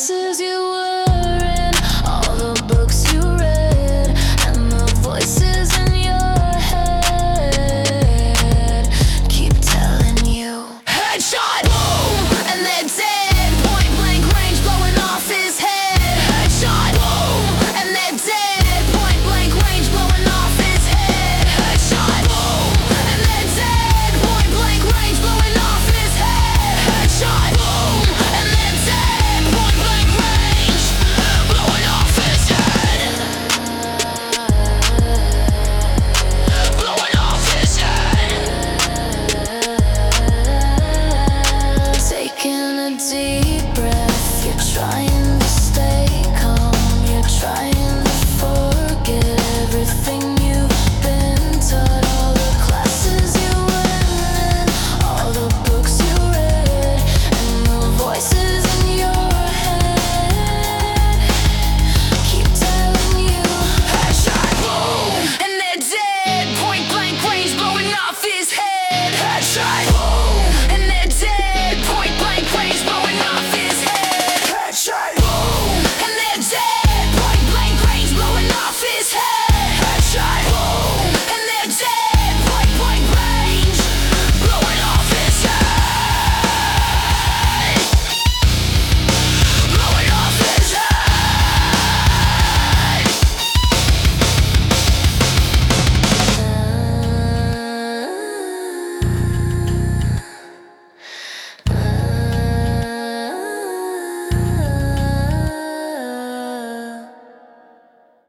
dresses you were in, all the books you read, and the voices in your head keep telling you headshot, boom, and they're dead. Point blank range blowing off his head. Headshot, boom, and they're dead. Point blank range blowing off his head. Headshot, boom, and they're dead. Point blank range blowing off his head. Headshot, boom, and they're dead. Point blank range blowing off his head. Blowing off his head. Taking a deep breath, you're trying